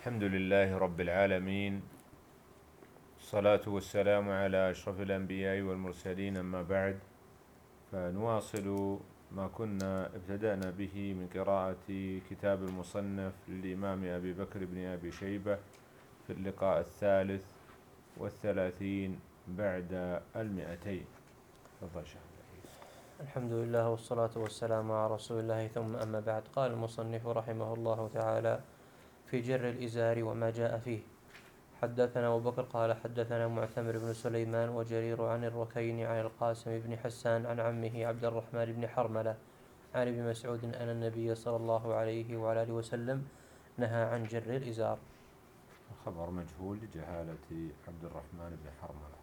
الحمد لله رب العالمين، الصلاة والسلام على أشرف الأنبياء والمرسلين، أما بعد، فنواصل ما كنا ابتدأنا به من قراءة كتاب المصنف للإمام أبي بكر بن أبي شيبة في اللقاء 33 بعد 200. تفضل شيخ. الحمد لله والصلاة والسلام على رسول الله، ثم أما بعد. قال المصنف رحمه الله تعالى في جر الإزار وما جاء فيه. حدثنا أبو بكر قال حدثنا معتمر بن سليمان وجرير عن الركين عن القاسم بن حسان عن عمه عبد الرحمن بن حرملة عن ابن مسعود أن النبي صلى الله عليه وعلى آله وسلم نهى عن جر الإزار. خبر مجهول لجهالة عبد الرحمن بن حرملة.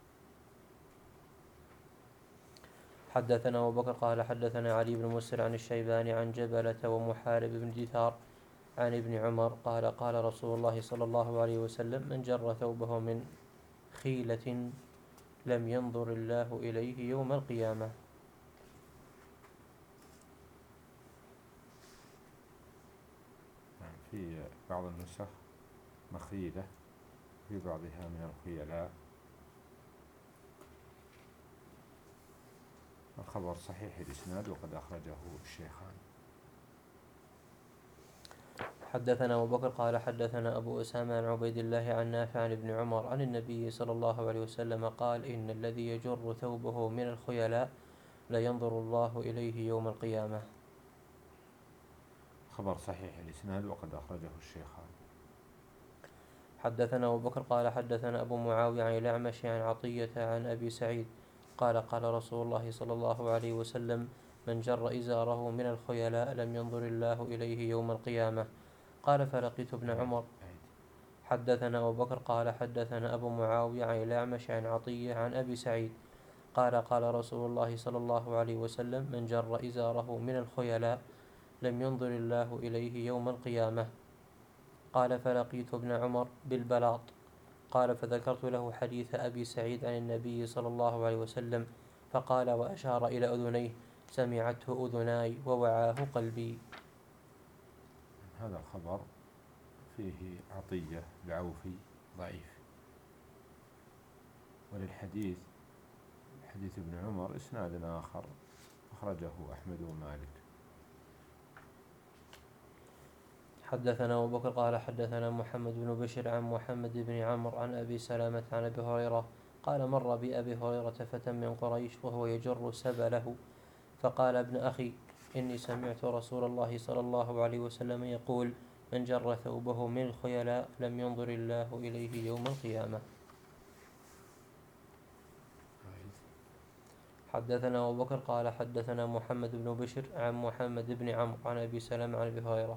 حدثنا أبو بكر قال حدثنا علي بن مسر عن الشيباني عن جبلة ومحارب بن دثار عن ابن عمر قال قال رسول الله صلى الله عليه وسلم من جر ثوبه من خيلة لم ينظر الله إليه يوم القيامة. في بعض النسخ مخيلة، في بعضها من الخيلاء. الخبر صحيح الإسناد وقد أخرجه الشيخان. حدثنا أبو بكر قال حدثنا أبو أسامة عن عبيد الله عن نافع عن ابن عمر عن النبي صلى الله عليه وسلم قال إن الذي يجر ثوبه من الخيلاء لا ينظر الله إليه يوم القيامة. خبر صحيح الإسناد وقد أخرجه الشيخان. حدثنا أبو بكر قال حدثنا أبو معاوية عن الأعمش عن عطية عن أبي سعيد قال قال رسول الله صلى الله عليه وسلم من جر إزاره من الخيلاء لم ينظر الله إليه يوم القيامة. قال فلقيت ابن عمر. حدثنا أبو بكر قال حدثنا أبو معاوية عن الأعمش عن عطية عن أبي سعيد قال قال رسول الله صلى الله عليه وسلم من جر إزاره من الخيلاء لم ينظر الله إليه يوم القيامة. قال فلقيت ابن عمر بالبلاط. قال فذكرت له حديث أبي سعيد عن النبي صلى الله عليه وسلم فقال وأشار إلى أذنيه سمعته أذناي ووعاه قلبي. هذا الخبر فيه عطية العوفي ضعيف، وللحديث حديث ابن عمر إسناد آخر أخرجه أحمد ومالك. حدثنا أبو بكر قال حدثنا محمد بن بشر عن محمد بن عمرو عن أبي سلامة عن أبي هريرة قال مر بأبي هريرة فتى من قريش وهو يجر سبله فقال ابن أخي إني سمعت رسول الله صلى الله عليه وسلم يقول من جر ثوبه من الخيلاء لم ينظر الله إليه يوم القيامة. حدثنا أبو بكر قال حدثنا محمد بن بشر عن محمد بن عمرو عن أبي سلمة عن أبي هريرة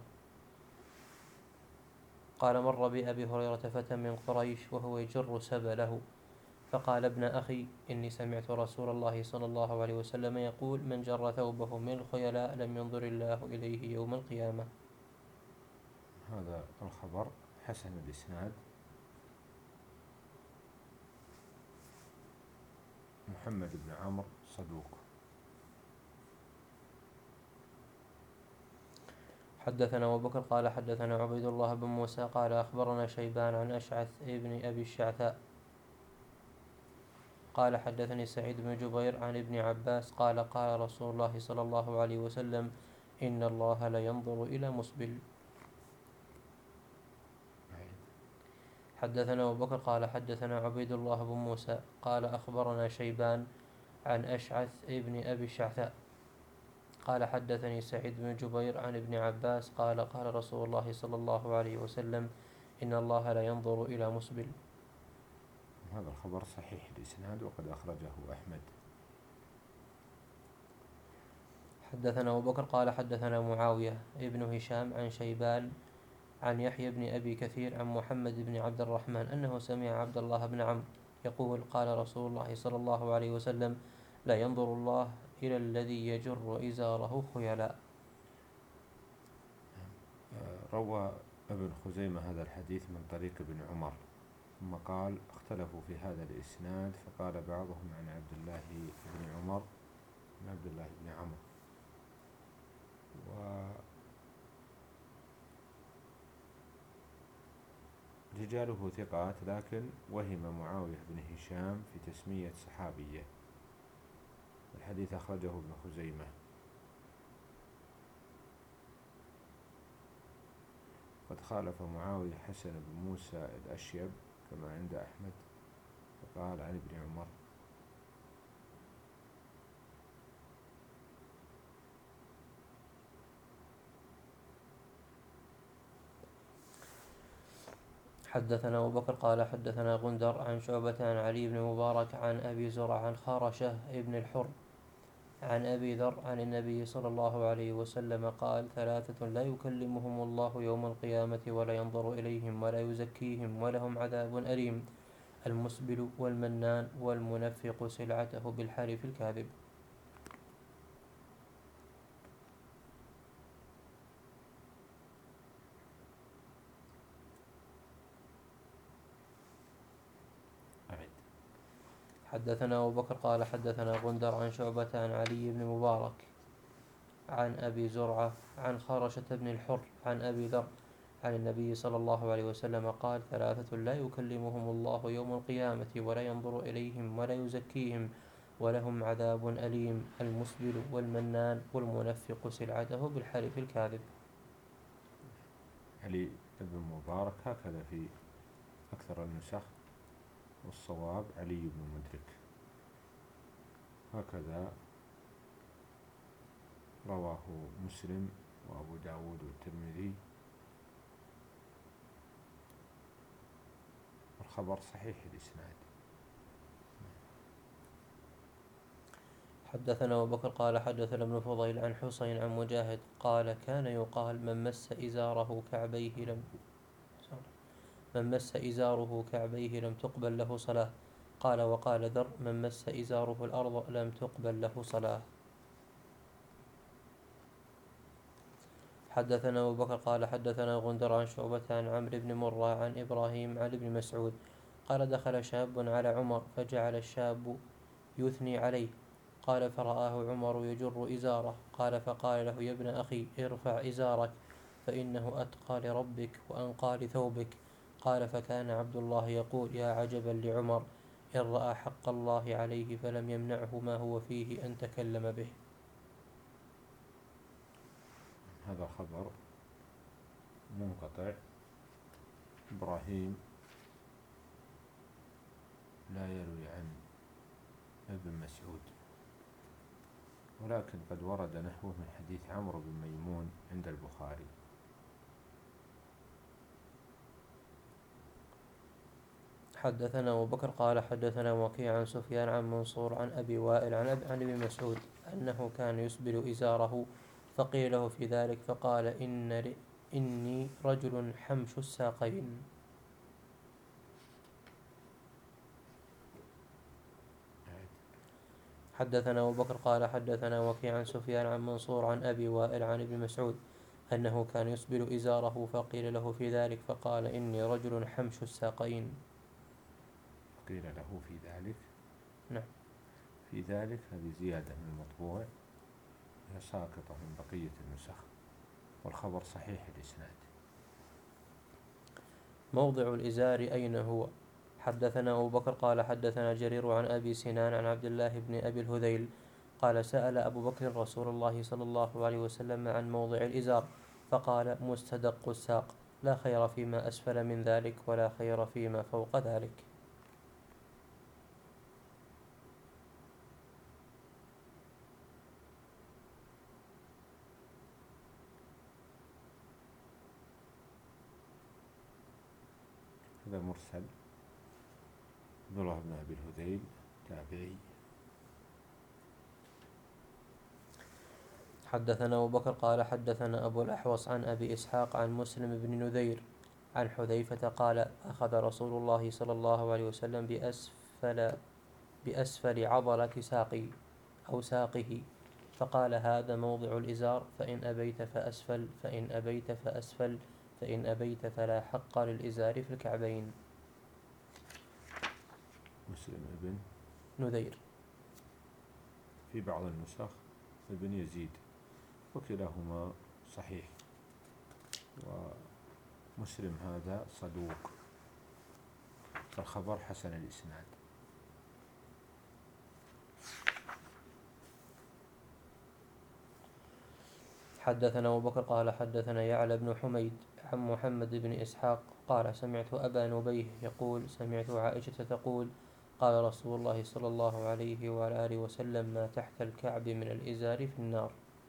قال مر بأبي هريرة فتى من قريش وهو يجر سبله فقال ابن أخي إني سمعت رسول الله صلى الله عليه وسلم يقول من جر ثوبه من الخيلاء لم ينظر الله إليه يوم القيامة. هذا الخبر حسن الإسناد. محمد بن عمرو صدوق. حدثنا أبو بكر قال حدثنا عبيد الله بن موسى قال أخبرنا شيبان عن أشعث ابن أبي الشعثاء قال حدثني سعيد بن جبير عن ابن عباس قال قال رسول الله صلى الله عليه وسلم إن الله لا ينظر إلى مسبل. حدثنا أبو بكر قال حدثنا عبيد الله بن موسى قال أخبرنا شيبان عن أشعث ابن أبي الشعثاء قال حدثني سعيد بن جبير عن ابن عباس قال قال رسول الله صلى الله عليه وسلم إن الله لا ينظر إلى مسبل. هذا الخبر صحيح الإسناد وقد أخرجه أحمد. حدثنا أبو بكر قال حدثنا معاوية ابن هشام عن شيبان عن يحيى بن أبي كثير عن محمد بن عبد الرحمن أنه سمع عبد الله بن عمرو يقول قال رسول الله صلى الله عليه وسلم لا ينظر الله إلى الذي يجر إزاره خيلاء. روى ابن خزيمة هذا الحديث من طريق ابن عمر، ثم قال اختلفوا في هذا الإسناد، فقال بعضهم عن عبد الله بن عمر عن عبد الله بن عمرو، رجاله ثقات، لكن وهم معاوية بن هشام في تسمية صحابية. الحديث أخرجه ابن خزيمة. قد خالف معاوية حسن بن موسى الأشيب كما عند أحمد، فقال عن ابن عمر. حدثنا أبو بكر قال حدثنا غندر عن شعبة عن علي بن مبارك عن أبي زرع عن خارشة ابن الحر عن أبي ذر عن النبي صلى الله عليه وسلم قال: 3 لا يكلمهم الله يوم القيامة ولا ينظر إليهم ولا يزكيهم ولهم عذاب أليم: المسبل والمنان والمنفق سلعته بالحلف الكاذب. حدثنا أبو بكر قال حدثنا غندر عن شعبة عن علي بن مبارك عن أبي زرعة عن خارشة بن الحر عن أبي ذر عن النبي صلى الله عليه وسلم قال: 3 لا يكلمهم الله يوم القيامة ولا ينظر إليهم ولا يزكيهم ولهم عذاب أليم: المسبل والمنان والمنفق سلعته بالحلف الكاذب. علي بن مبارك هكذا في أكثر النسخ، والصواب علي بن مدرك. هكذا رواه مسلم وأبو داود والترمذي. الخبر صحيح الإسناد. حدثنا أبو بكر قال حدثنا ابن فضيل عن حسين عن مجاهد قال: كان يقال من مس إزاره كعبيه لم تقبل له صلاة. قال: وقال ذر: من مس إزاره الأرض لم تقبل له صلاة. حدثنا أبو بكر قال حدثنا غندر عن شعبة عن عمرو بن مرة عن إبراهيم عن ابن مسعود قال: دخل شاب على عمر فجعل الشاب يثني عليه. قال: فرآه عمر يجر إزاره. قال: فقال له: يا ابن أخي ارفع إزارك فإنه أتقى لربك وأنقى لثوبك. قال: فكان عبد الله يقول: يا عجبا لعمر إن رأى حق الله عليه فلم يمنعه ما هو فيه أن تكلم به. هذا خبر منقطع. إبراهيم لا يروي عن ابن مسعود، ولكن قد ورد نحوه من حديث عمرو بن ميمون عند البخاري. حدثنا أبو بكر قال حدثنا وكيع عن سفيان عن منصور عن أبي وائل عن ابن مسعود أنه كان يسبل إزاره فقيل له في ذلك فقال: إني رجل حمش الساقين. حدثنا أبو بكر قال حدثنا وكيع عن سفيان عن منصور عن أبي وائل عن ابن مسعود أنه كان يسبل إزاره فقيل له في ذلك فقال: إني رجل حمش الساقين. قيل له في ذلك. نعم. في ذلك هذه زيادة من المطبوع، هي ساقطة من بقية النسخ، والخبر صحيح الإسناد. موضع الإزار أين هو؟ حدثنا أبو بكر قال حدثنا جرير عن أبي سنان عن عبد الله بن أبي الهذيل قال: سأل أبو بكر رسول الله صلى الله عليه وسلم عن موضع الإزار فقال: مستدق الساق، لا خير فيما أسفل من ذلك ولا خير فيما فوق ذلك. هذا مرسل. عبد الله بن أبي الهذيل تابعي. حدثنا أبو بكر قال حدثنا أبو الأحوص عن أبي إسحاق عن مسلم بن نذير عن حذيفة قال: أخذ رسول الله صلى الله عليه وسلم بأسفل عضلة ساقي أو ساقه فقال: هذا موضع الإزار، فإن أبيت فأسفل، فإن أبيت فأسفل، فإن أبيت فلا حق للإزار في الكعبين. مسلم ابن نذير. في بعض النسخ ابن يزيد، وكلاهما صحيح. ومسلم هذا صدوق الخبر حسن الإسناد. حدثنا أبو بكر قال حدثنا يعلى بن حميد عن محمد بن إسحاق قال سمعت أبا نبيه يقول سمعت عائشة تقول قال رسول الله صلى الله عليه وعلى آله وسلم ما تحت الكعب من الإزار في النار.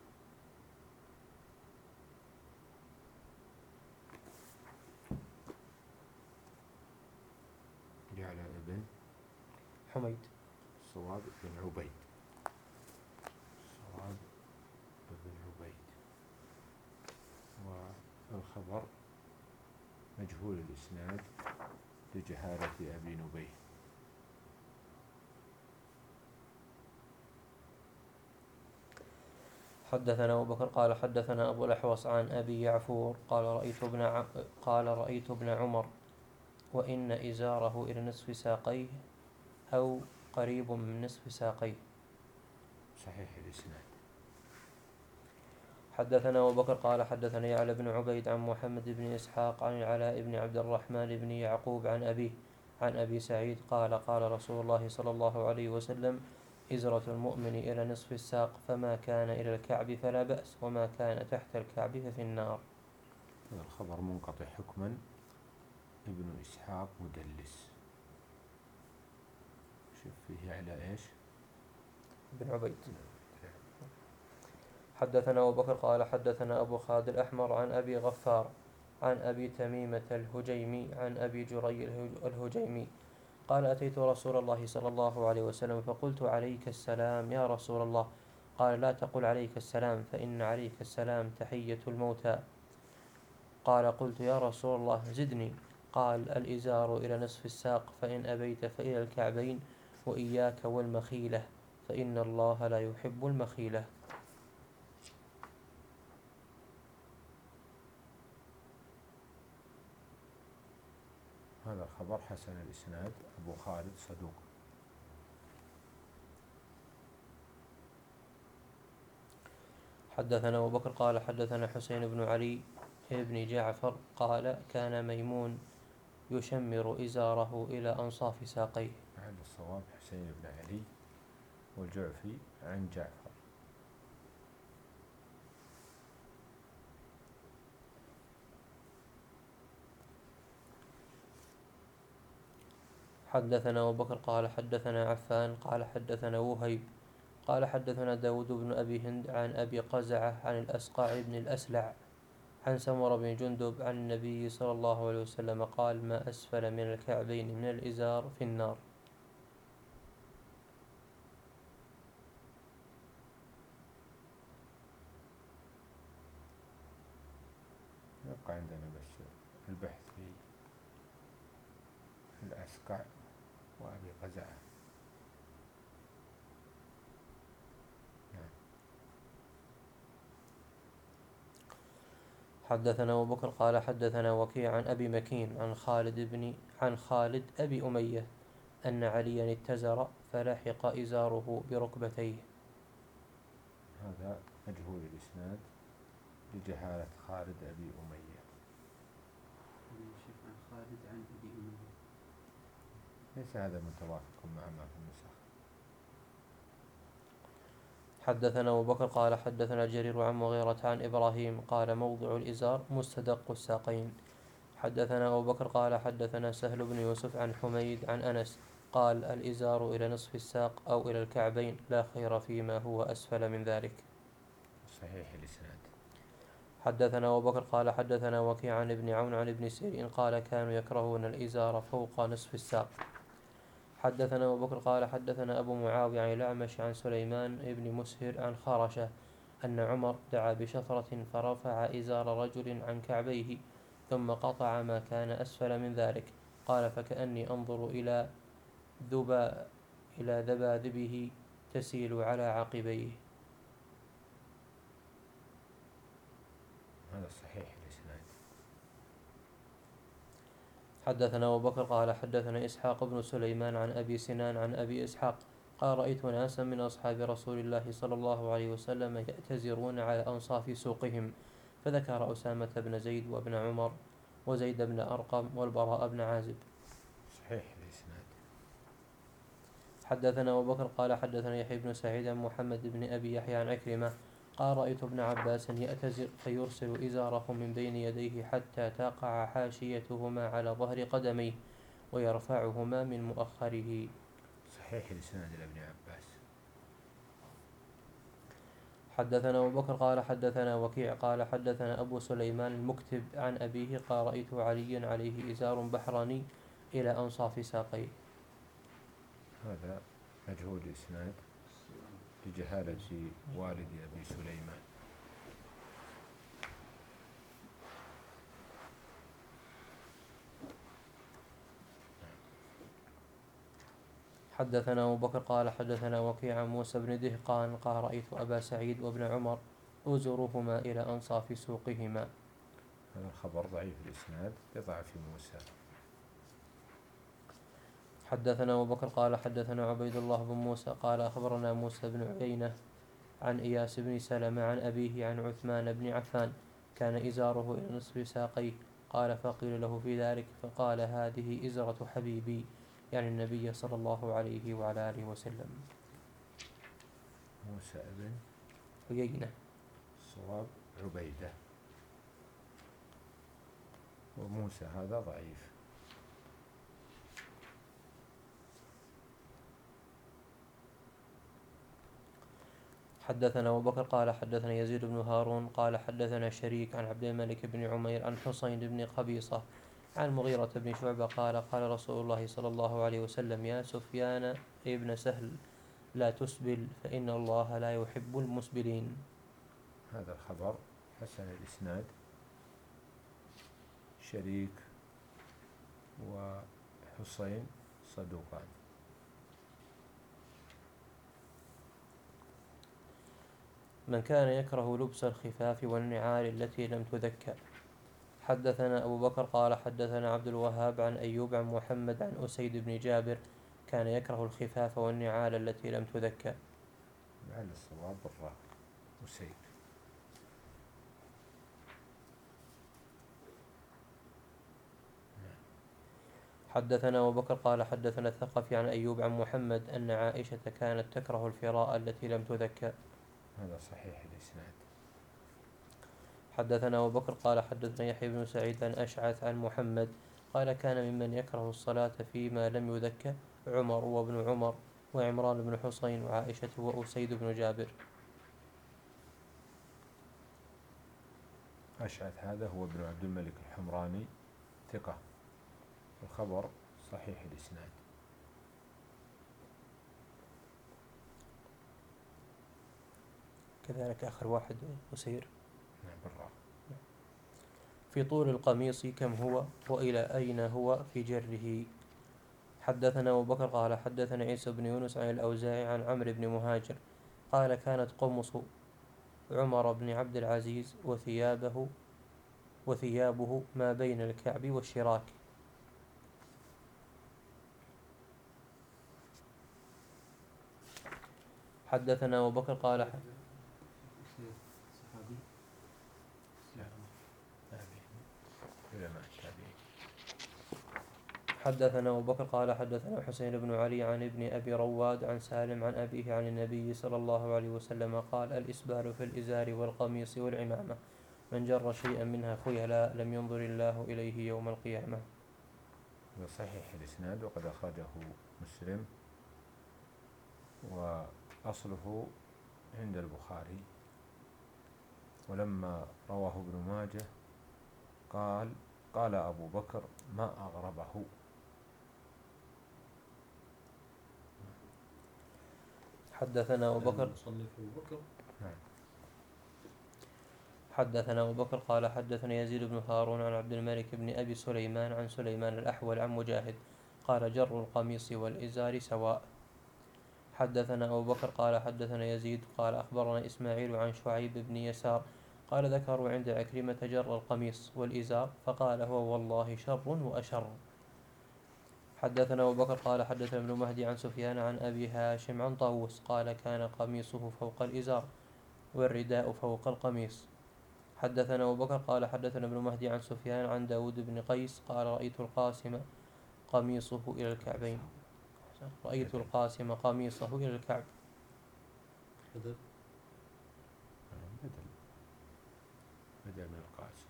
يعلى بن حميد صواب بن عبيد، صواب بن عبيد، والخبر مجهول الإسناد لجهالة أبي نبيه. حدثنا أبو بكر قال حدثنا أبو الأحوص عن أبي يعفور قال رأيت ابن عمر وإن إزاره إلى نصف ساقيه أو قريب من نصف ساقيه. صحيح الإسناد. حدثنا أبو بكر قال حدثنا يعلى بن عبيد عن محمد بن إسحاق عن العلاء بن عبد الرحمن بن يعقوب عن أبيه عن أبي سعيد قال قال رسول الله صلى الله عليه وسلم إزرة المؤمن إلى نصف الساق فما كان إلى الكعب فلا بأس وما كان تحت الكعب ففي النار. هذا الخبر منقطع حكما، ابن إسحاق مدلس. شوف فيه على إيش؟ بن عبيد. حدثنا أبو بكر قال حدثنا أبو خالد الأحمر عن أبي غفار عن أبي تميمة الهجيمي عن أبي جري الهجيمي قال أتيت رسول الله صلى الله عليه وسلم فقلت عليك السلام يا رسول الله. قال لا تقل عليك السلام فإن عليك السلام تحية الموتى. قال قلت يا رسول الله زدني. قال الإزار إلى نصف الساق فإن أبيت فإلى الكعبين وإياك والمخيلة فإن الله لا يحب المخيلة. هذا الخبر حسن الإسناد. أبو خالد صدوق. حدثنا أبو بكر قال حدثنا حسين بن علي بن جعفر قال كان ميمون يشمر إزاره إلى أنصاف ساقيه. هذا الصواب حسين بن علي والجعفي عن جعفر. حدثنا أبو بكر قال حدثنا عفان قال حدثنا وهيب قال حدثنا داود بن أبي هند عن أبي قزعة عن الأسقع بن الأسلع عن سمر بن جندب عن النبي صلى الله عليه وسلم قال ما أسفل من الكعبين من الإزار في النار. يبقى عندنا بس البحث في الأسقع وأبي قزعة. حدثنا أبو بكر قال حدثنا وكيع عن أبي مكين عن خالد أبي أمية أن عليا اتزر فلحق إزاره بركبتيه. هذا مجهول الإسناد لجهالة خالد أبي أمية. عن خالد عن أبي أمية ليس هذا متوافق مع ما في النسخ. حدثنا أبو بكر قال حدثنا جرير عن مغيرة عن إبراهيم قال موضع الإزار مستدق الساقين. حدثنا أبو بكر قال حدثنا سهل بن يوسف عن حميد عن أنس قال الإزار إلى نصف الساق أو إلى الكعبين لا خير فيما هو أسفل من ذلك. صحيح الإسناد. حدثنا أبو بكر قال حدثنا وكيع عن ابن عون عن ابن سيرين قال كانوا يكرهون الإزار فوق نصف الساق. حدثنا أبو بكر قال حدثنا أبو معاوية عن الأعمش عن سليمان بن مسهر عن خرشة أن عمر دعا بشفرة فرفع إزار رجل عن كعبيه ثم قطع ما كان أسفل من ذلك. قال فكأني أنظر إلى ذبابه تسيل على عقبيه. هذا صحيح الإسناد. حدثنا أبو بكر قال حدثنا إسحاق بن سليمان عن أبي سنان عن أبي إسحاق قال رأيت ناسا من أصحاب رسول الله صلى الله عليه وسلم يأتزرون على أنصاف سوقهم فذكر أسامة بن زيد وابن عمر وزيد بن أرقم والبراء بن عازب. صحيح حدثنا أبو بكر قال حدثنا يحيى بن سعيد عن محمد بن أبي يحيى عن عكرمة قال رأيت ابن عباس يأتزر فيرسل إزاره من بين يديه حتى تقع حاشيتهما على ظهر قدميه ويرفعهما من مؤخره. صحيح الإسناد لابن عباس. حدثنا أبو بكر قال حدثنا وكيع قال حدثنا أبو سليمان المكتب عن أبيه قال رأيت عليا عليه إزار بحراني إلى أنصاف ساقيه. هذا مجهول الإسناد لجهالة والد أبي سليمان. حدثنا أبو بكر قال حدثنا وكيع عن موسى بن دهقان قال رأيت أبا سعيد وابن عمر أزرهما إلى أنصاف سوقهما. هذا الخبر ضعيف الإسناد لضعف موسى. حدثنا أبو بكر قال حدثنا عبيد الله بن موسى قال أخبرنا موسى بن عيينة عن إياس بن سلمة عن أبيه عن عثمان بن عفان كان إزاره إلى نصف ساقيه قال فقيل له في ذلك فقال هذه إزرة حبيبي يعني النبي صلى الله عليه وعلى آله وسلم. موسى بن عيينة صواب عبيدة، وموسى هذا ضعيف. حدثنا أبو بكر قال حدثنا يزيد بن هارون قال حدثنا شريك عن عبد الملك بن عمير عن حسين بن قبيصة عن مغيرة بن شعبة قال قال رسول الله صلى الله عليه وسلم يا سفيان ابن سهل لا تسبل فإن الله لا يحب المسبلين. هذا الخبر حسن الإسناد، شريك وحسين صدوقان. من كان يكره لبس الخفاف والنعال التي لم تذكى. حدثنا أبو بكر قال حدثنا عبد الوهاب عن أيوب عن محمد عن أسيد بن جابر كان يكره الخفاف والنعال التي لم تذكى. لعل الصواب بالراء أسيد. حدثنا أبو بكر قال حدثنا الثقفي عن أيوب عن محمد أن عائشة كانت تكره الفراء التي لم تذكى. هذا صحيح الإسناد. حدثنا أبو بكر قال حدثنا يحيى بن سعيد عن أشعث عن محمد قال كان ممن يكره الصلاة فيما لم يذكى عمر وابن عمر وعمران بن حسين وعائشة وأسيد بن جابر. أشعث هذا هو ابن عبد الملك الحمراني ثقة، الخبر صحيح الإسناد. كذلك آخر واحد أسير. نعم بالراء. في طول القميص كم هو وإلى أين هو في جره. حدثنا أبو بكر قال حدثنا عيسى بن يونس عن الأوزاعي عن عمرو بن مهاجر قال كانت قمص عمر بن عبد العزيز وثيابه ما بين الكعب والشراك. حدثنا أبو بكر قال صحابي علماء التابعين. حدثنا أبو بكر قال حدثنا حسين بن علي عن ابن أبي رواد عن سالم عن أبيه عن النبي صلى الله عليه وسلم قال الإسبال في الإزار والقميص والعمامة من جر شيئا منها خيلاء لم ينظر الله إليه يوم القيامة. صحيح الإسناد، وقد أخرجه مسلم وأصله عند البخاري. ولما رواه ابن ماجه قال أبو بكر ما أغربه. حدثنا أبو بكر حدثنا أبو بكر قال حدثنا يزيد بن هارون عن عبد الملك بن أبي سليمان عن سليمان الأحول عن مجاهد قال جر القميص والإزار سواء. حدثنا أبو بكر قال حدثنا يزيد قال أخبرنا إسماعيل عن شعيب بن يسار قال ذكروا عند عكرمة جر القميص والإزار فقال هو والله شر وأشر. حدثنا أبو بكر قال حدثنا ابن مهدي عن سفيان عن أبي هاشم عن طاووس قال كان قميصه فوق الإزار والرداء فوق القميص. حدثنا أبو بكر قال حدثنا ابن مهدي عن سفيان عن داود بن قيس قال رأيت القاسم قميصه إلى الكعبين. رأيت القاسم قميصه إلى الكعب. بدل بدل من القاسم.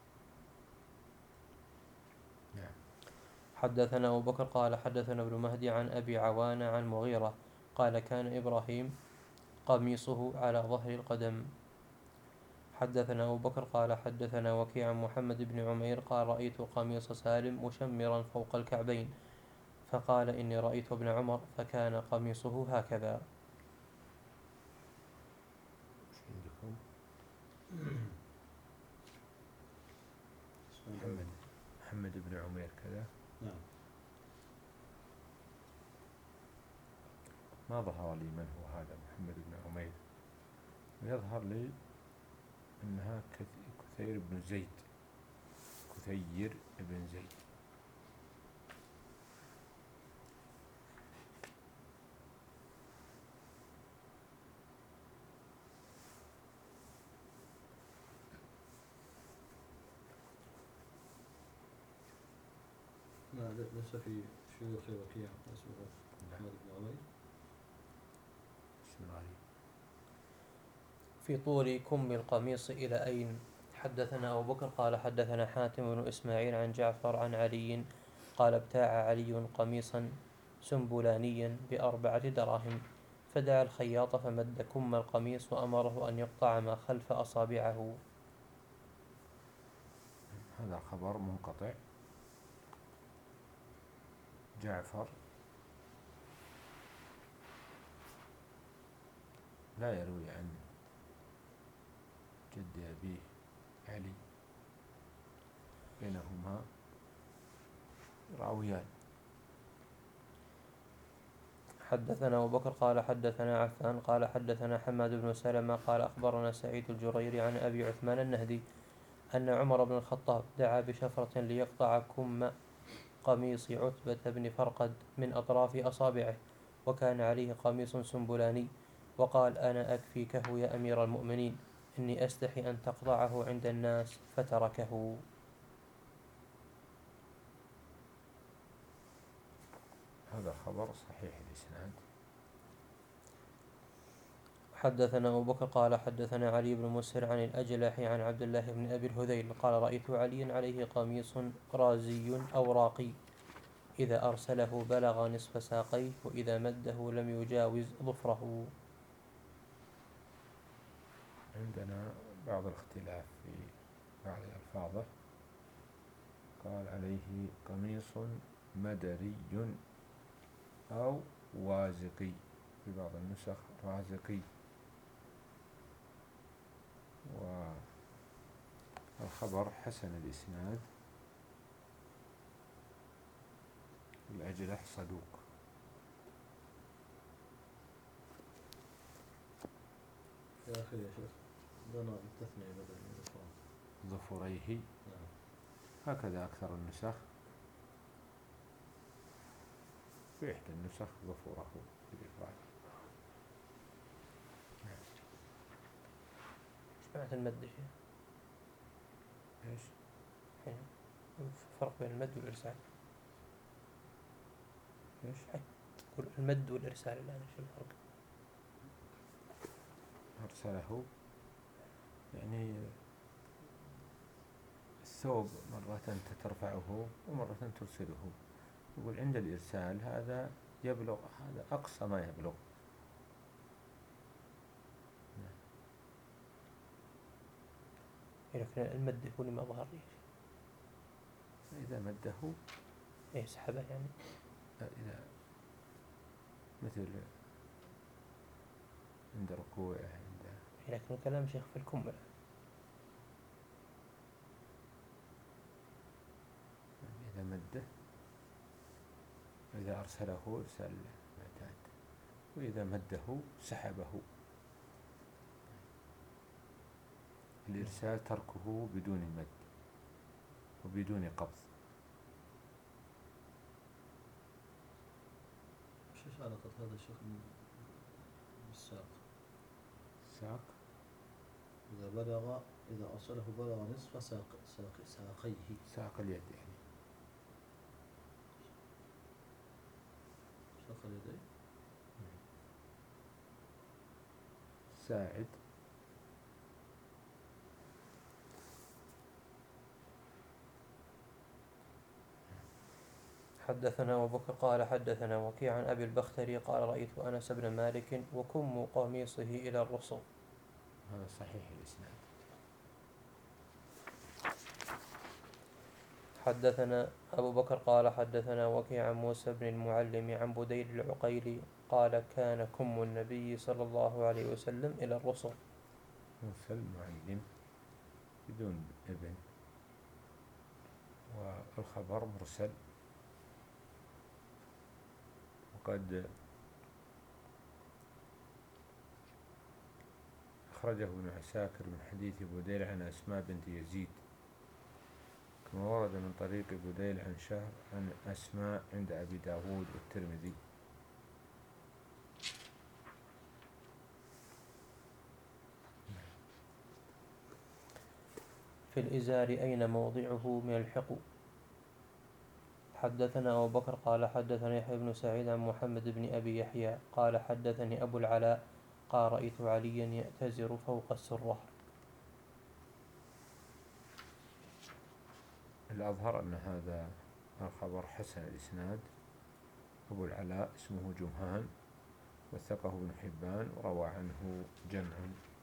نعم. حدثنا أبو بكر قال حدثنا ابن مهدي عن أبي عوانة عن مغيرة قال كان إبراهيم قميصه على ظهر القدم. حدثنا أبو بكر قال حدثنا وكيع عن محمد بن عمير قال رأيت قميص سالم مشمرا فوق الكعبين فقال إني رأيت ابن عمر فكان قميصه هكذا. وش عندكم؟ محمد بن عمير كذا. نعم. ما ظهر لي من هو هذا محمد بن عمير، يظهر لي أنها كثير بن زيد، كثير بن زيد. لا ليس في شيوخ وكيع اسمه محمد بن عمير. اسم غريب. في طول كم القميص إلى أين؟ حدثنا أبو بكر قال حدثنا حاتم بن إسماعيل عن جعفر عن علي قال ابتاع علي قميصا سنبلانيا ب4 دراهم فدعا الخياط فمد كم القميص وأمره أن يقطع ما خلف أصابعه. هذا خبر منقطع. جعفر لا يروي عن جد أبيه علي، بينهما راويان. حدثنا أبو بكر قال حدثنا عفان قال حدثنا حماد بن سلمة قال أخبرنا سعيد الجريري عن أبي عثمان النهدي أن عمر بن الخطاب دعا بشفرة ليقطع كم قميص عتبة بن فرقد من أطراف أصابعه وكان عليه قميص سنبلاني وقال أنا أكفيكه يا أمير المؤمنين إني أستحي أن تقطعه عند الناس فتركه. هذا خبر صحيح الإسناد. حدثنا أبو بكر قال حدثنا علي بن مسهر عن الأجلح عن عبد الله بن أبي الهذيل قال رأيت عليا عليه قميص رازي أو راقي إذا أرسله بلغ نصف ساقيه وإذا مده لم يجاوز ظفره. عندنا بعض الاختلاف في بعض ألفاظه. قال عليه قميص مدري أو وازقي، في بعض النسخ رازقي. والخبر حسن الإسناد. الأجلح صدوق. يا أخي يا شيخ لنا التثنية بدل من الإفراد. ظفريه نعم. هكذا أكثر النسخ. في إحدى النسخ ظفره بالإفراد. ايش معنى المد شيء؟ إيش؟ فرق بين المد والإرسال. إيش؟ قل المد والإرسال الآن ايش الفرق؟ أرسله يعني الثوب مرة أنت ترفعه ومرة ترسله. يقول عند الإرسال هذا يبلغ، هذا أقصى ما يبلغ. لكن المد هو اللي ما ظهر لي. إذا مده ايه سحبه يعني. إذا مثل عند ركوعه عند. لكن الكلام شيخ في الكم الآن. إذا مده، وإذا أرسله إرسال معتاد، وإذا مده سحبه. الإرسال تركه بدون مد وبدون قبض. ايش علاقة هذا الشيخ بالساق؟ الساق إذا أرسله بلغ نصف ساقيه. ساق اليد يعني. ساق فوق اليدين. ساعد. حدثنا أبو بكر قال حدثنا وكيع عن أبي البختري قال رأيت أنس بن مالك وكم قميصه إلى الرسل. هذا صحيح الإسناد. حدثنا أبو بكر قال حدثنا وكيع عن موسى بن المعلم عن بديل العقيلي قال كان كم النبي صلى الله عليه وسلم إلى الرسل. موسى المعلم بدون ابن، والخبر مرسل، وقد أخرجه ابن عساكر من حديث بديل عن أسماء بنت يزيد، كما ورد من طريق بديل عن شهر عن أسماء عند أبي داود والترمذي. في الإزار أين موضعه من الحقو. حدثنا أبو بكر قال حدثنا يحيى بن سعيد عن محمد بن أبي يحيى قال حدثني أبو العلاء قال رأيت عليا يأتزر فوق السرة. الأظهر أن هذا الخبر حسن الإسناد. أبو العلاء اسمه جمهان، وثقه ابن حبان وروى عنه جمع.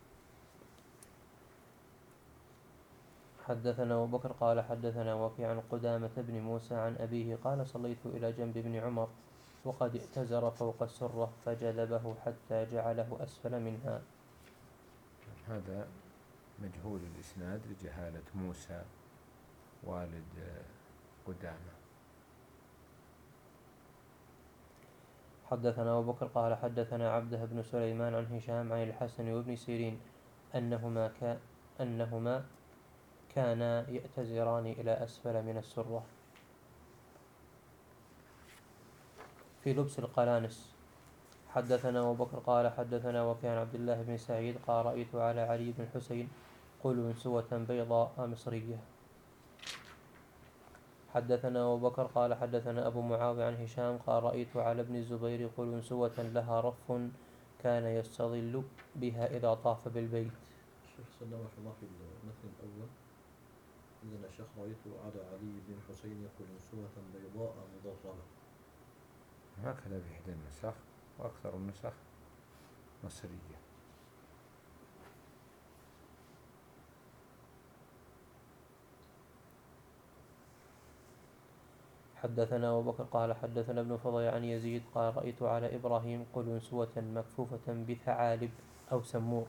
حدثنا أبو بكر قال حدثنا وكيع عن قدامة بن موسى عن أبيه قال صليت إلى جنب ابن عمر وقد ائتزر فوق السرة فجلبه حتى جعله أسفل منها. هذا مجهول الإسناد لجهالة موسى والد قدامة. حدثنا أبو بكر قال حدثنا عبده بن سليمان عن هشام عن الحسن وابن سيرين أنهما كانا يأتزران إلى أسفل من السرة. في لبس القلانس. حدثنا أبو بكر قال حدثنا وكان عبد الله بن سعيد قال رأيت على علي بن الحسين قلنسوة بيضاء مصرية. حدثنا أبو بكر قال حدثنا أبو معاوية عن هشام قال رأيت على ابن الزبير قلنسوة لها رف كان يستظل بها إذا طاف بالبيت. الشيخ سلمك الله في المثل الأول إذن الشيخ رأيت على علي بن حسين قلنسوة بيضاء مضربة. هكذا في إحدى النسخ، وأكثر النسخ مصرية. حدثنا أبو بكر قال حدثنا ابن فضيل عن يزيد قال رأيت على إبراهيم قلنسوة مكفوفة بثعالب أو سمور.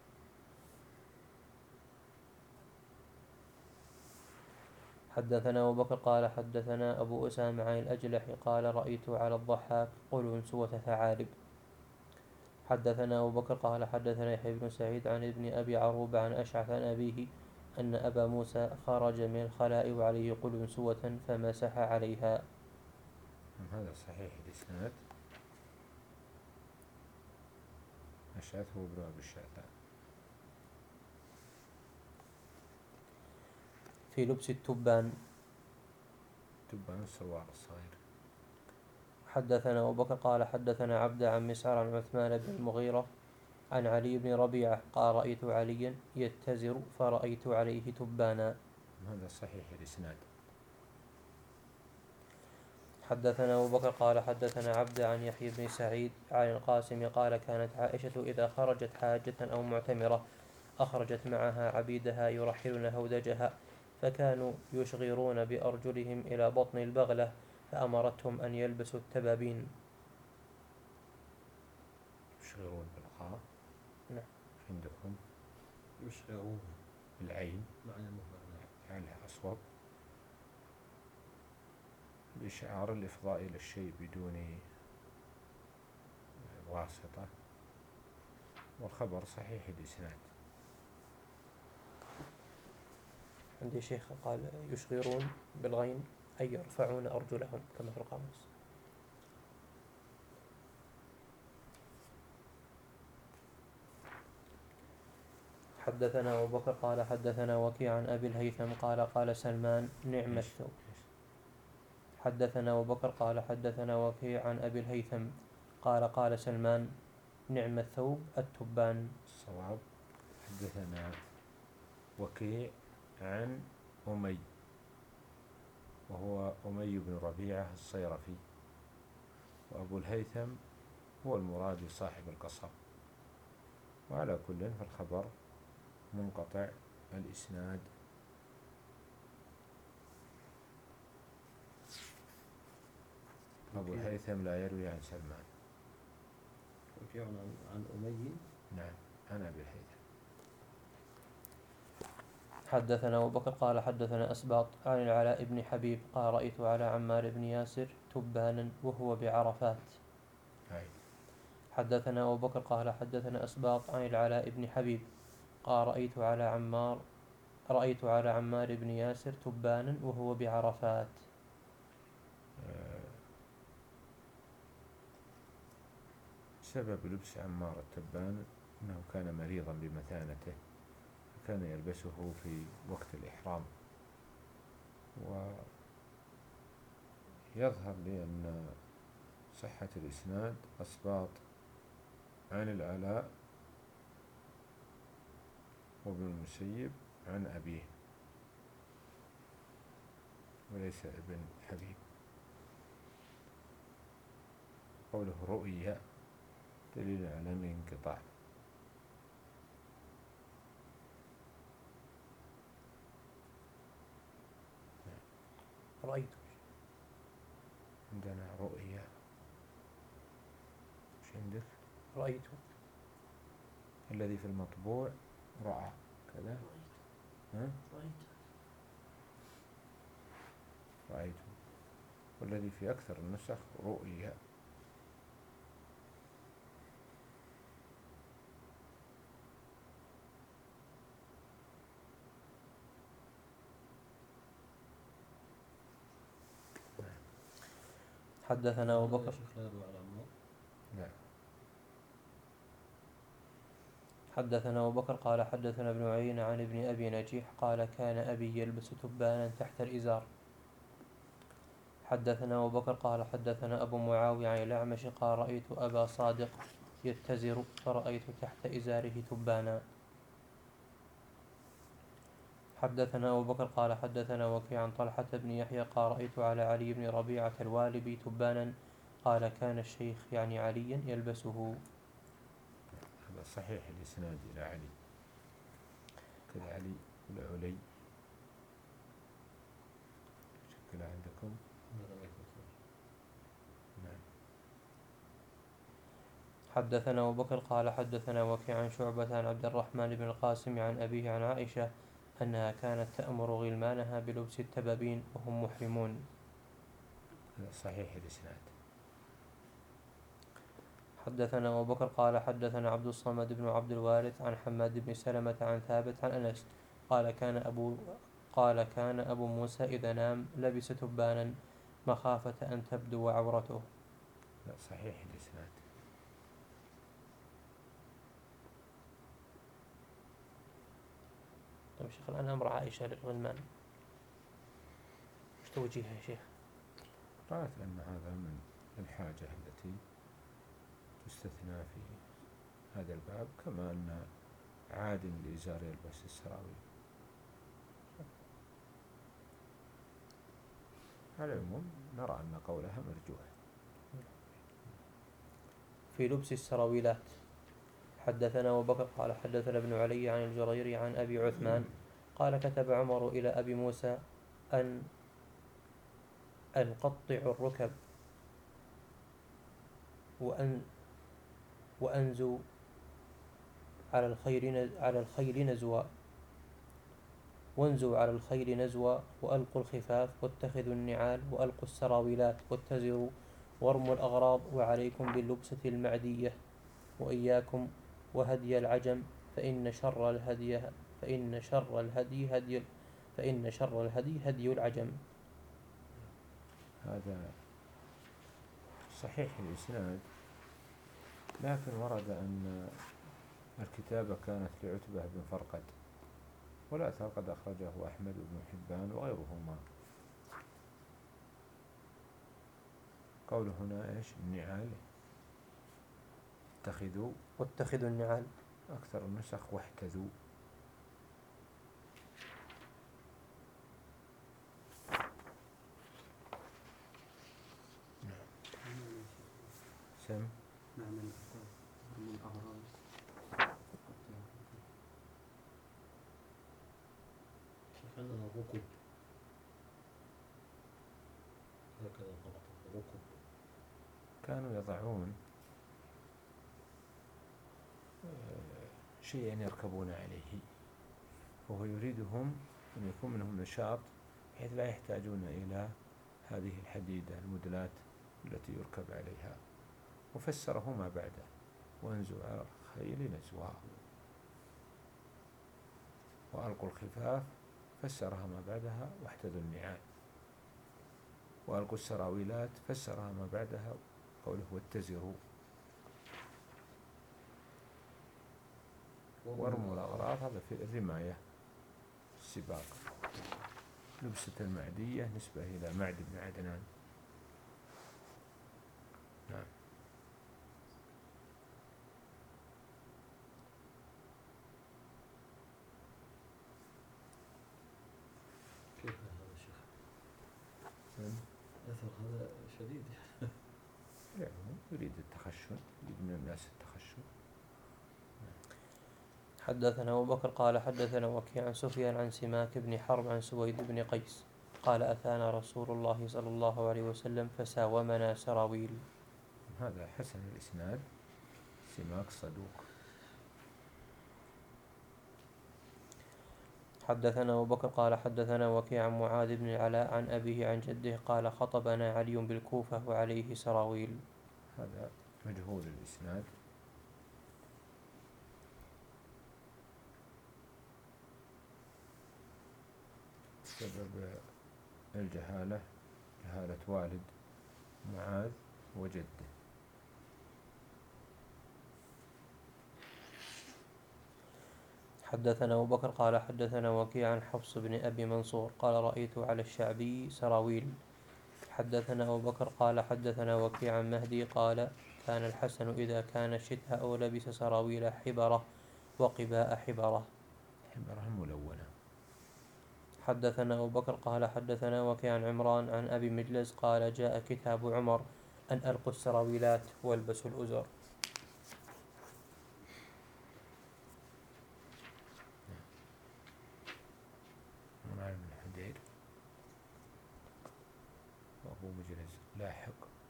حدثنا أبو بكر قال حدثنا أبو أسامة عن الأجلح قال رأيت على الضحاك قلنسوة ثعالب. حدثنا أبو بكر قال حدثنا يحيى بن سعيد عن ابن أبي عروبة عن أشعث عن أبيه أن أبا موسى خرج من الخلاء وعليه قلنسوة فمسح عليها. هذا صحيح الإسناد. أشعث هو ابن أبي الشعثاء. في لبس التبان. تبان السروال الصغير. حدثنا أبو بكر قال حدثنا عبد عن مسعر عن عثمان بن المغيرة عن علي بن ربيعة قال رأيت عليا يتزر فرأيت عليه تبانا. هذا صحيح الإسناد. حدثنا أبو بكر قال حدثنا عبد عن يحيى بن سعيد عن القاسم قال كانت عائشة إذا خرجت حاجة أو معتمرة أخرجت معها عبيدها يرحلن هودجها فكانوا يشغرون بأرجلهم إلى بطن البغلة فأمرتهم أن يلبسوا التبابين. يشغلون بالخاء. نعم. عندكم يشعرون العين معنى المهمة جعلها أصوب، الإشعار الإفضاء إلى الشيء بدون واسطة، والخبر صحيح الإسناد. عندي شيخ قال يشغرون بالغين أي يرفعون أرجلهم كما في القاموس. حدثنا أبو بكر قال حدثنا وكيع عن أبي الهيثم قال قال سلمان نعم الثوب. حدثنا أبو بكر قال حدثنا وكيع عن أبي الهيثم قال سلمان: نعم الثوب التبان. الصواب. حدثنا وكيع عن أمي، وهو أمي بن ربيعة الصيرفي، وأبو الهيثم هو المراد صاحب القصب. وعلى كل فالخبر منقطع الإسناد. أبو الهيثم لا يروي عن سلمان. وكيع عن أمي. نعم، عن أبي الهيثم. حدثنا أبو بكر قال حدثنا أسباط عن العلاء بن حبيب قال: رأيت على عمار بن ياسر تبانا وهو بعرفات. حدثنا أبو بكر قال حدثنا أسباط عن العلاء بن حبيب قال: رأيت على عمار بن ياسر تبانا وهو بعرفات. سبب لبس عمار التبان أنه كان مريضا بمثانته، فكان يلبسه في وقت الإحرام. ويظهر لي أن صحة الإسناد أسباط عن العلاء وابن المسيب عن أبيه وليس ابن حبيب. قوله رؤيا دليل على الانقطاع. رأيت عندنا رؤيا. وش عندك؟ رأيت الذي في المطبوع رأى كذا. رأيت. والذي في أكثر النسخ رؤيا. حدثنا أبو بكر لا. حدثنا أبو بكر قال حدثنا ابن عيينة عن ابن أبي نجيح قال: كان أبي يلبس تبانا تحت الإزار. حدثنا أبو بكر قال حدثنا أبو معاوية عن الأعمش قال: رأيت أبا صادق يتزر فرأيت تحت إزاره تبانا. حدثنا أبو بكر قال حدثنا وكيع عن طلحة بن يحيى قال: رأيت على علي بن ربيعة الوالبي تبانا. قال: كان الشيخ يعني عليا يلبسه. هذا صحيح الإسناد إلى علي كذا. علي ولا علي شكل عندكم؟ نعم. حدثنا أبو بكر قال حدثنا وكيع عن شعبة عن عبد الرحمن بن القاسم عن أبيه عن عائشة أنها كانت تأمر غلمانها بلبس التبابين وهم محرمون. هذا صحيح الإسناد. حدثنا أبو بكر قال حدثنا عبد الصمد بن عبد الوارث عن حماد بن سلمة عن ثابت عن أنس قال: كان أبو موسى إذا نام لبس تبانا مخافة أن تبدو عورته. لا، صحيح الإسناد. طيب شيخ، الآن أمر عائشة للغلمان وش توجيهها يا شيخ؟ رأت أن هذا من الحاجة التي تستثنى في هذا الباب، كما أن عاد الإزار يلبس السراويل. على العموم نرى أن قولها مرجوح في لبس السراويلات. حدثنا أبو بكر قال حدثنا ابن علي عن الجريري عن أبي عثمان قال: كتب عمر إلى أبي موسى أن قطعوا الركب وأنزوا على الخيل نزوا وانزوا على الخيل نزوا وألقوا الخفاف واتخذوا النعال وألقوا السراويلات واتزروا وارموا الأغراض وعليكم باللبسة المعدية وإياكم وهدي العجم فإن شر الهدي هدي العجم. هذا صحيح الإسناد، لكن ورد أن الكتابة كانت لعتبة بن فرقد، والأثر قد أخرجه أحمد بن حبان وغيرهما. قوله هنا إيش؟ النعال واتخذوا النعال. أكثر النسخ واحتذوا. سم من أغراض عندنا الركب، هكذا فقط الركب. كانوا يضعون شيئا يركبون عليه، وهو يريدهم أن يكون منهم نشاط بحيث لا يحتاجون إلى هذه الحديدة المدلات التي يركب عليها. وفسره ما بعده: وانزوا على الخيل نزوها. وألقوا الخفاف فسرها ما بعدها: واحتذوا النعال. وألقوا السراويلات فسرها ما بعدها قوله: واتزروا. وارموا الأغراض هذا في الرماية السباق. لبسة المعدية نسبة إلى معد بن عدنان. نعم. كيف هذا شيخ؟ أثر هذا شديد. يعني يريد التخشن، يريد من الناس التخشن. حدثنا أبو بكر قال حدثنا وكيع عن سفيان عن سماك بن حرب عن سويد بن قيس قال أتانا رسول الله صلى الله عليه وسلم فساومنا سراويل. هذا حسن الإسناد. سماك صدوق. حدثنا أبو بكر قال حدثنا وكيع عن معاذ بن العلاء عن أبيه عن جده قال خطبنا علي بالكوفة وعليه سراويل. هذا مجهول الإسناد. سبب الجهالة جهالة والد معاذ وجده. حدثنا أبو بكر قال حدثنا وكيع عن حفص بن أبي منصور قال رأيت على الشعبي سراويل. حدثنا أبو بكر قال حدثنا وكيع عن مهدي قال كان الحسن إذا كان الشتاء لبس سراويل حبرة وقباء حبرة. حبرة ملونة. حدثنا أبو بكر قال حدثنا وكيع عن عمران عن أبي مجلس قال جاء كتاب عمر أن ألقوا السراويلات والبسوا الأزر. عمران بن حدير وأبو مجلس لاحق.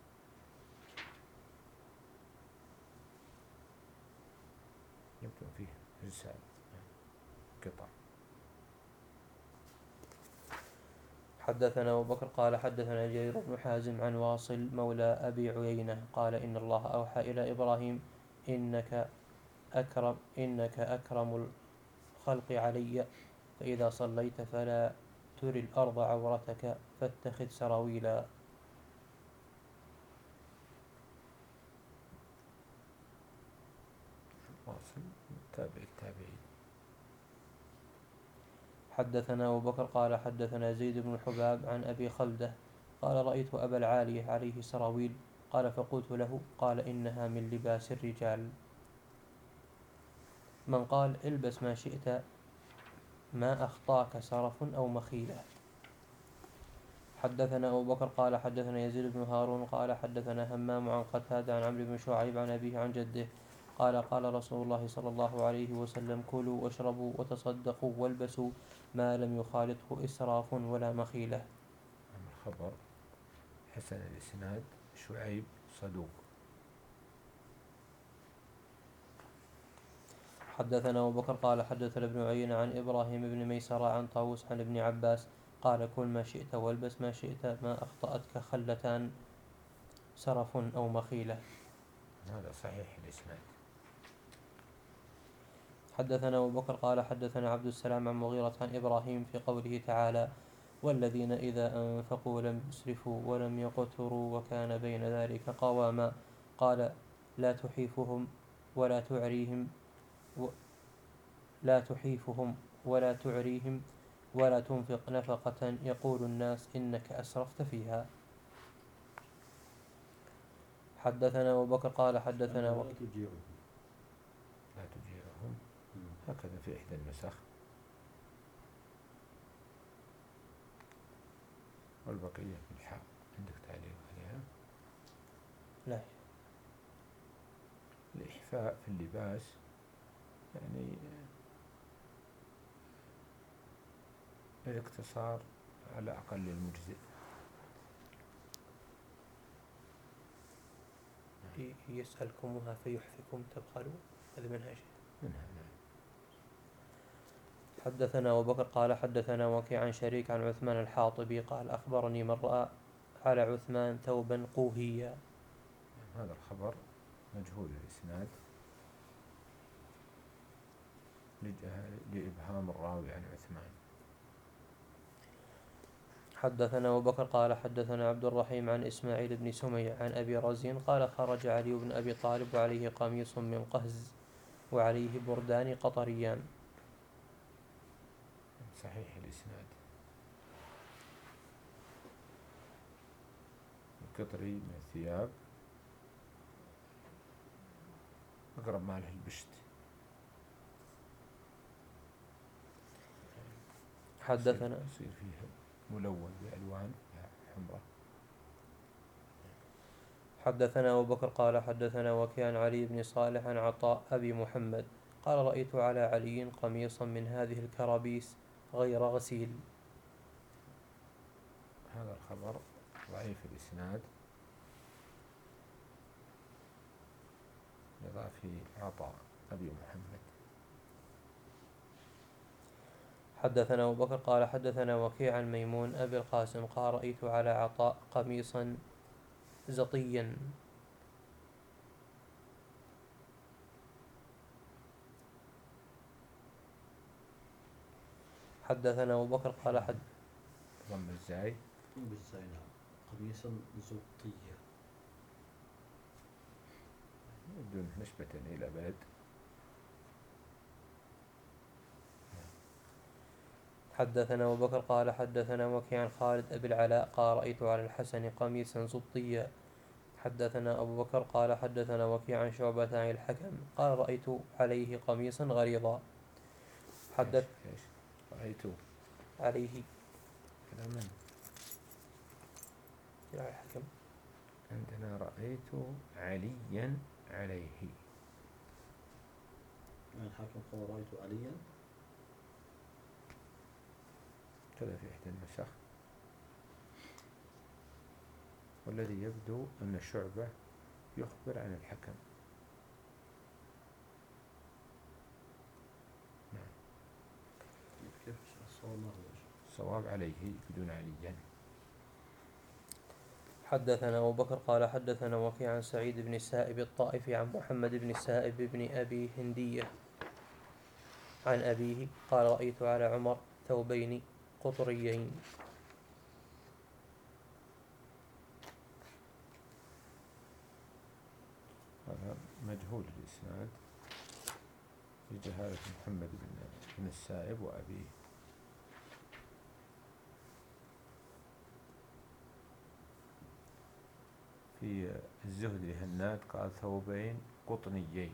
يبدو فيه رسالة قطع. حدثنا أبو بكر قال حدثنا جرير بن حازم عن واصل مولى أبي عيينة قال إن الله أوحى إلى إبراهيم إنك أكرم الخلق علي فإذا صليت فلا تري الأرض عورتك فاتخذ سراويلا. واصل تابع التابعين. حدثنا أبو بكر قال حدثنا زيد بن حباب عن أبي خلدة قال رأيت أبا العالية عليه سراويل قال فقلت له قال إنها من لباس الرجال. من قال البس ما شئت ما أخطاك سرف أو مخيلة. حدثنا أبو بكر قال حدثنا يزيد بن هارون قال حدثنا همام عن قتادة عن عمرو بن شعيب عن أبيه عن جده قال قال رسول الله صلى الله عليه وسلم كلوا واشربوا وتصدقوا والبسوا ما لم يخالطه إسراف ولا مخيلة. الخبر حسن الإسناد. شعيب صدوق. حدثنا أبو بكر قال حدثنا ابن عيينة عن إبراهيم بن ميسرة عن طاووس عن ابن عباس قال كل ما شئت والبس ما شئت ما أخطأتك خلتان سرف أو مخيلة. هذا صحيح الإسناد. حدثنا أبو بكر قال حدثنا عبد السلام عن مغيرة عن إبراهيم في قوله تعالى والذين إذا أنفقوا لم يسرفوا ولم يقتروا وكان بين ذلك قواما قال لا تحيفهم ولا تعريهم ولا تنفق نفقة يقول الناس إنك أسرفت فيها. حدثنا أبو بكر قال حدثنا لا تجيعهم. لا تجيعهم هكذا في إحدى النسخ. والبقية بالحاء. عندك تعليق عليها؟ لا. الإحفاء في اللباس يعني الاقتصار على أقل المجزئ. يسألكمها فيحفكم تبخلوا، هذا منها شيء. منها نعم. حدثنا أبو بكر قال حدثنا وكيع عن شريك عن عثمان الحاطبي قال أخبرني من رأى على عثمان ثوبا قوهيا. هذا الخبر مجهول الإسناد لإبهام الراوي عن عثمان. حدثنا أبو بكر قال حدثنا عبد الرحيم عن إسماعيل بن سميع عن أبي رزين قال خرج علي بن أبي طالب وعليه قميص من قهز وعليه بردان قطريان. صحيح الإسناد. القطري من الثياب أقرب ما له البشت. حدثنا يصير فيه ملون بألوان حمراء. حدثنا أبو بكر قال حدثنا وكيع علي بن صالح عن عطاء أبي محمد قال رأيت على علي قميصا من هذه الكرابيس غير غسيل. هذا الخبر ضعيف الإسناد لضعف عطاء أبي محمد. حدثنا أبو بكر قال حدثنا وكيع عن ميمون أبي القاسم قال رأيت على عطاء قميصا زطيا. حدثنا أبو بكر قال ضم الزاي بالزاي نعم. قميصا زبطية بدون نسبة إلى بلد. حدثنا أبو بكر قال حدثنا وكيع عن خالد أبي العلاء قال رأيت على الحسن قميصا زبطيا. حدثنا أبو بكر قال حدثنا وكيع عن شعبة عن الحكم قال رأيت عليه قميصا غليظا. إيش رأيت عليه كلام من الحكم. عندنا رأيت عليا عليه. يعني الحاكم قال رأيت عليا كذا في إحدى النسخ. والذي يبدو أن الشعبة يخبر عن الحكم. نعم. كيف الصواب ما هو؟ الصواب عليه بدون عليا. حدثنا أبو بكر قال حدثنا وكيع عن سعيد بن السائب الطائفي عن محمد بن السائب بن أبي هندية عن أبيه قال رأيت على عمر ثوبين قطريين. هذا مجهول الإسناد لجهالة محمد بن السائب وأبيه. في الزهد لهناد قال ثوبين قطنيين.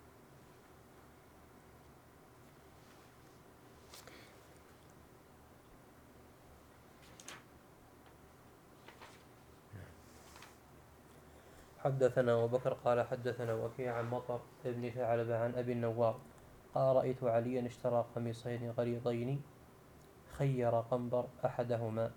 حدثنا أبو بكر قال حدثنا وكيع عن مطر بن ثعلبة عن أبي النوار قال رأيت عليا اشترى قميصين غليظين خير قنبر أحدهما.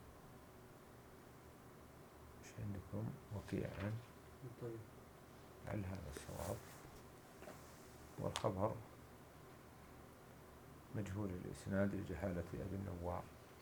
مش عندكم وكيع طيب. هل هذا الصواب؟ والخبر مجهول الإسناد لجهالة أبي النوار.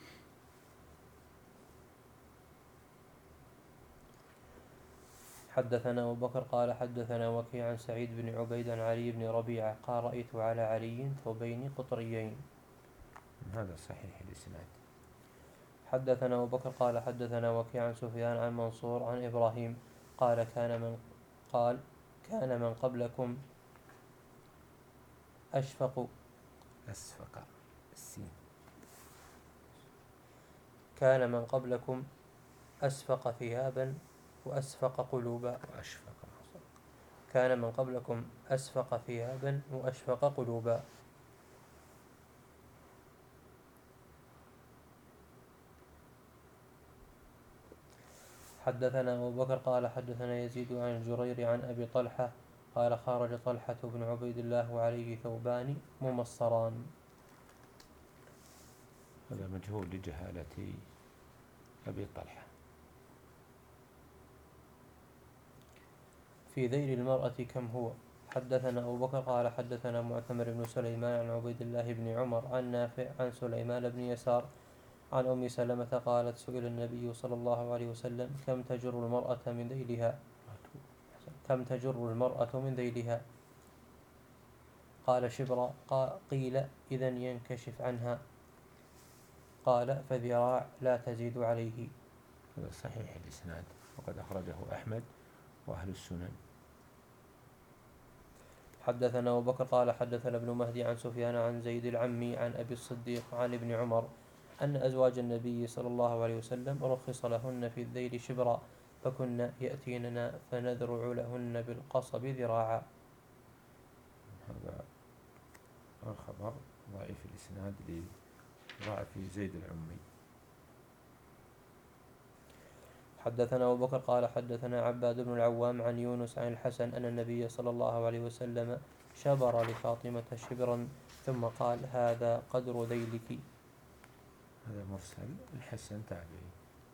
حدثنا أبو بكر قال حدثنا وكيع عن سعيد بن عبيد عن علي بن ربيعة قال رأيت على علي ثوبين قطريين. هذا صحيح الإسناد. حدثنا أبو بكر قال حدثنا وكيع عن سفيان عن منصور عن إبراهيم قال كان من قبلكم أشفق السين. كان من قبلكم أسفق ثيابا وأسفق قلوبا. وأشفق. كان من قبلكم أسفق ثيابا وأشفق قلوبا. حدثنا أبو بكر قال حدثنا يزيد عن الجرير عن أبي طلحة قال خرج طلحة بن عبيد الله وعليه ثوبان ممصران. هذا مجهول لجهالة أبي طلحة. في ذيل المرأة كم هو؟ حدثنا أبو بكر قال حدثنا معتمر بن سليمان عن عبيد الله بن عمر عن نافع عن سليمان بن يسار عن أم سلمة قالت سئل النبي صلى الله عليه وسلم كم تجر المرأة من ذيلها قال شبرا قيل إذن ينكشف عنها قال فذراع لا تزيد عليه. هذا صحيح الإسناد وقد أخرجه أحمد وأهل السنن. حدثنا أبو بكر قال حدثنا ابن مهدي عن سفيان عن زيد العمي عن أبي الصديق عن ابن عمر أن أزواج النبي صلى الله عليه وسلم رخص لهن في الذيل شبرا فكنا يأتيننا فنذرع لهن بالقصب ذراعا. هذا الخبر ضعيف الإسناد لضعف زيد العمي. حدثنا أبو بكر قال حدثنا عباد بن العوام عن يونس عن الحسن أن النبي صلى الله عليه وسلم شبر لفاطمة شبرا ثم قال هذا قدر ذيلك. هذا مرسل الحسن تابعي.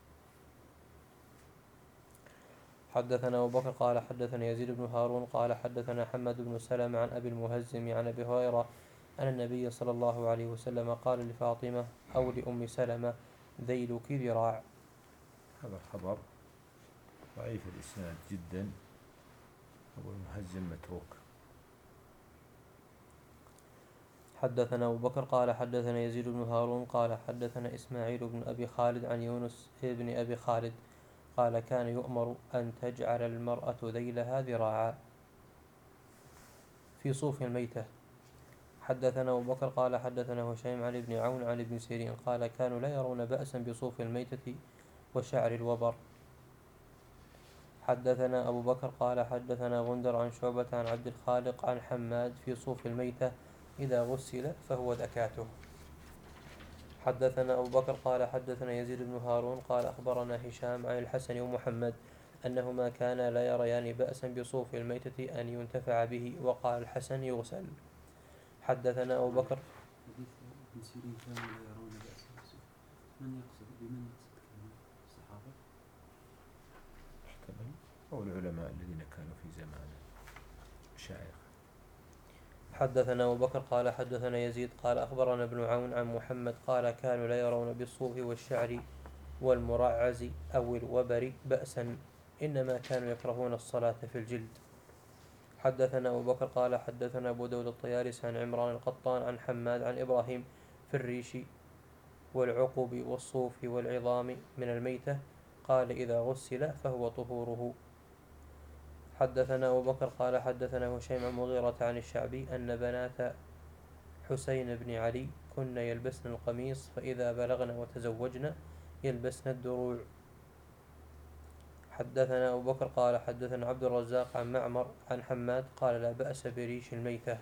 حدثنا أبو بكر قال حدثنا يزيد بن هارون قال حدثنا حماد بن سلمة عن أبي المهزم عن أبي هريرة أن النبي صلى الله عليه وسلم قال لفاطمة أو لأم سلمة ذيلك ذراع. هذا الخبر ضعيف الإسناد جدا. أبو المهزم متروك. حدثنا أبو بكر قال حدثنا يزيد بن هارون قال حدثنا إسماعيل بن أبي خالد عن يونس بن أبي خالد قال كان يؤمر أن تجعل المرأة ذيلها ذراعا في صوف الميتة. حدثنا أبو بكر قال حدثنا هشيم عن ابن عون عن ابن سيرين قال كانوا لا يرون بأسا بصوف الميتة وشعر الوبر. حدثنا أبو بكر قال حدثنا غندر عن شعبة عن عبد الخالق عن حماد في صوف الميتة إذا غسل فهو ذكاته. حدثنا أبو بكر قال حدثنا يزيد بن هارون قال أخبرنا هشام عن الحسن ومحمد أنهما كانا لا يريان بأسا بصوف الميتة أن ينتفع به وقال الحسن يغسل. حدثنا أبو بكر. حديث ابن سيرين كانوا لا يرون بأسا بمن يقصد كلمة الصحابة؟ احتمل أو العلماء الذين كانوا في زمانه مشايخ. حدثنا أبو بكر قال حدثنا يزيد قال أخبرنا ابن عون عن محمد قال كانوا لا يرون بالصوف والشعر والمرعز أو الوبر بأسا إنما كانوا يكرهون الصلاة في الجلد. حدثنا أبو بكر قال حدثنا أبو داود الطيالس عن عمران القطان عن حماد عن إبراهيم في الريش والعقب والصوف والعظام من الميتة قال إذا غسل فهو طهوره. حدثنا أبو بكر قال حدثنا هشيم عن مغيرة عن الشعبي أن بنات حسين بن علي كن يلبسن القميص فإذا بلغن وتزوجن يلبسن الدروع. حدثنا أبو بكر قال حدثنا عبد الرزاق عن معمر عن حماد قال لا بأس بريش الميتة.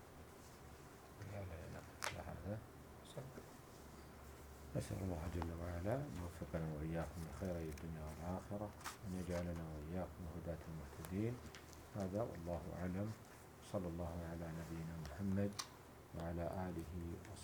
نسأل الله جل وعلا أن يوفقنا وإياكم لخير الدنيا والآخرة وأن يجعلنا وإياكم هداة المهتدين. هذا والله أعلم. صلى الله على نبينا محمد وعلى آله وصحبه